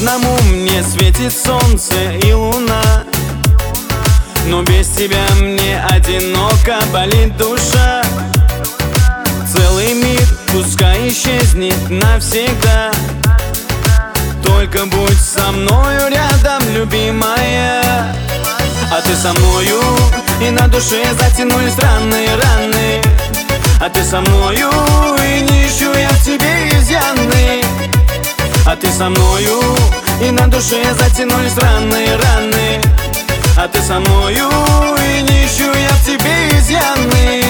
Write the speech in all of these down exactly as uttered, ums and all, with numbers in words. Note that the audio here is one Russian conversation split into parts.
одному мне светит солнце и луна, но без тебя мне одиноко болит душа. Целый мир пускай исчезнет навсегда, только будь со мною рядом, любимая. А ты со мною, и на душе затянулись странные раны. А ты со мною, и не ищу я в тебе изъяны. А ты со мною, и на душе затянулись странные раны. А ты со мною, и не ищу я в тебе изъяны.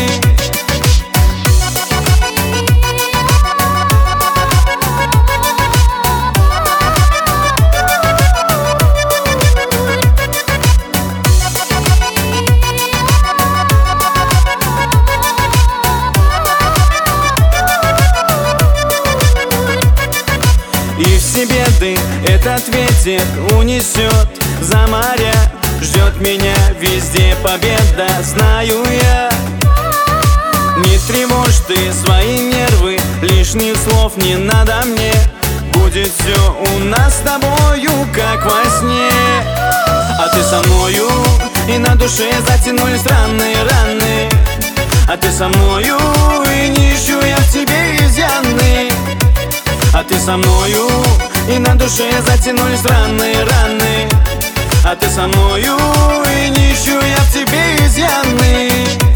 И все беды этот ветер унесет за моря. Ждет меня везде победа, знаю я. Не тревожь ты свои нервы, лишних слов не надо мне. Будет все у нас с тобою, как во сне. А ты со мною, и на душе затянулись странные раны. А ты со мною, и не ищу я в тебе изъяны. А ты со мною, и на душе затянулись странные раны. А ты со мною, и не ищу я в тебе изъяны.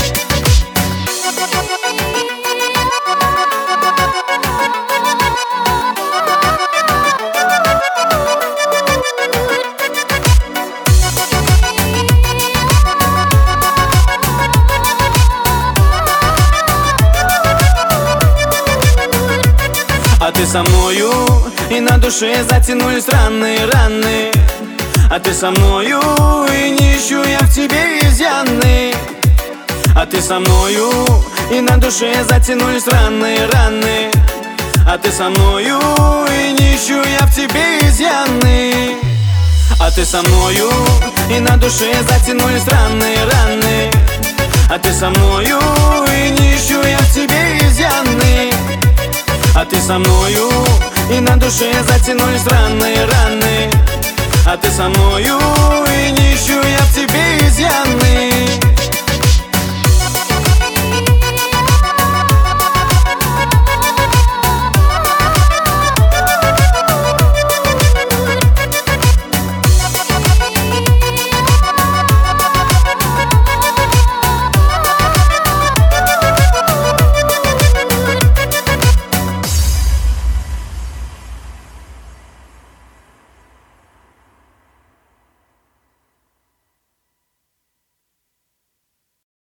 А ты со мною, и на душе затянулись странные раны. А ты со мною, и не ищу я в тебе изъяны. А ты со мною, и на душе затянулись странные раны. А ты со мною, и не ищу я в тебе изъяны. А ты со мною, и на душе затянулись странные раны. А ты со мною, и не ищу я в тебе изъяны. А ты со мною, и на душе затянулись странные раны. А ты со мною,